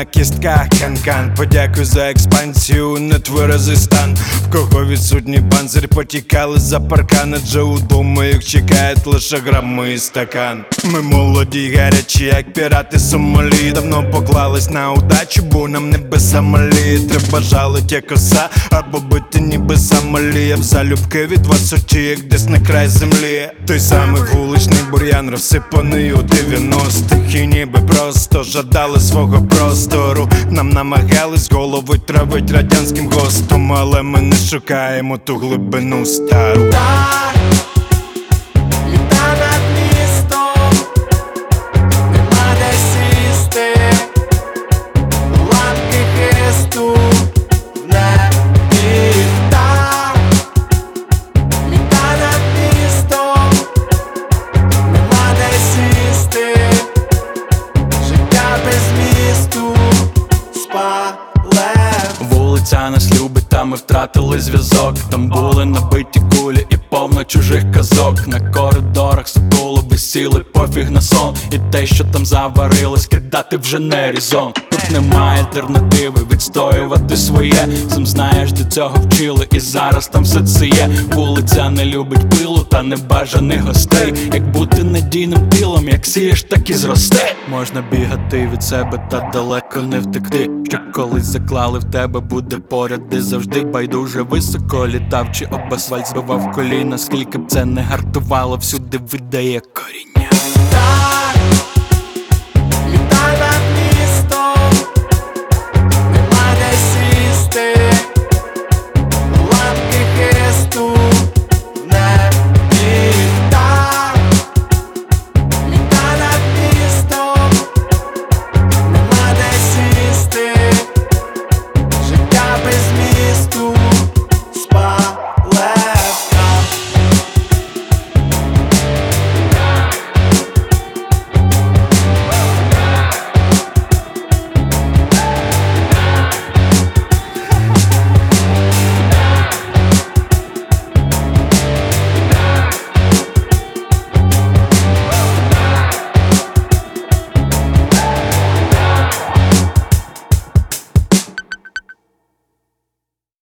на кістках канкан. Подякуй за експансію, нетверезий стан. В кого відсутній панцир, потікали за паркан. Адже удома їх чекають лише грами і стакан. Ми молоді й гарячі, як пірати Сомалі. Давно поклались на удачу, бо нам небеса малі. Треба жалить як оса, або бити ніби самолі. Я в залюбки від висоті, як десь на край землі. Той самий вуличний бур'ян, розсипаний у 90-х. І ніби просто жадали свого простору. Нам намагались голови травить радянським гостом, але ми не шукаємо ту глибину стару. Літа над містом, нема де сісти, ламки хисту в небі. Літа над містом, нема де сісти, життя без місту спале. Вулиця нас любить, та ми втратили зв'язок. Там були набиті кулі і повно чужих казок. На коридорах сутуло висіли, пофіг на сон. І те, що там заварилось, кидати вже не різон. Тут немає альтернативи, відстоювати своє. Сам знаєш, до цього вчили, і зараз там все це є. Вулиця не любить пилу та небажаних гостей. Як бути надійним тілом, як сієш, так і зросте. Можна бігати від себе, та далеко не втекти. Що колись заклали в тебе, буде поряд і завжди. Байдуже високо літав, чи об асфальт збивав коліна. Скільки б це не гартувало, всюди видає коріння.